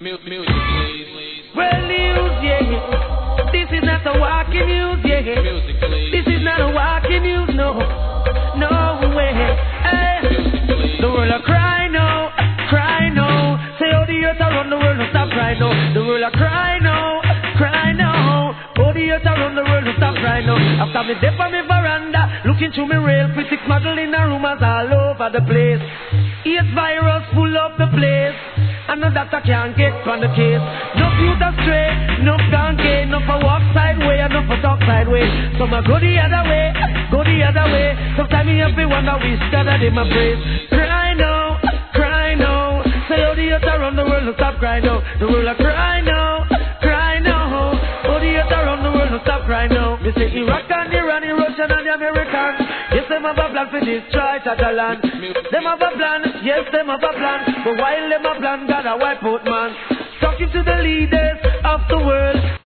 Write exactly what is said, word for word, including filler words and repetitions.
Music, please. Well, news, yeah. This is not a walking news, yeah. Music, please. This is not a walking news, no. No way. Hey. The world a cry now, cry now. Say all the earth around the world, no stop crying now. The world a cry now, cry now. All the earth around the world, no stop crying now. After me dip on me veranda, looking through me rail, critics modeling the rumors all over the place. AIDS virus full up the place, and no doctor can't get on the case. No youth astray, no donkey, no for walk sideway, and no for talk sideways. Some a go the other way, go the other way. Sometimes you have to wonder which God that they my praise. Cry now, cry now. Say all the earth around the world, no stop crying now. The world a cry now, cry now. All the earth around the world, no stop crying now. They say Iraq and Iran, the Russian and the Americans. Yes, them have a plan for destroy Catalan. Them have a plan, yes, them have a plan. But while them a plan, God a wipe out man.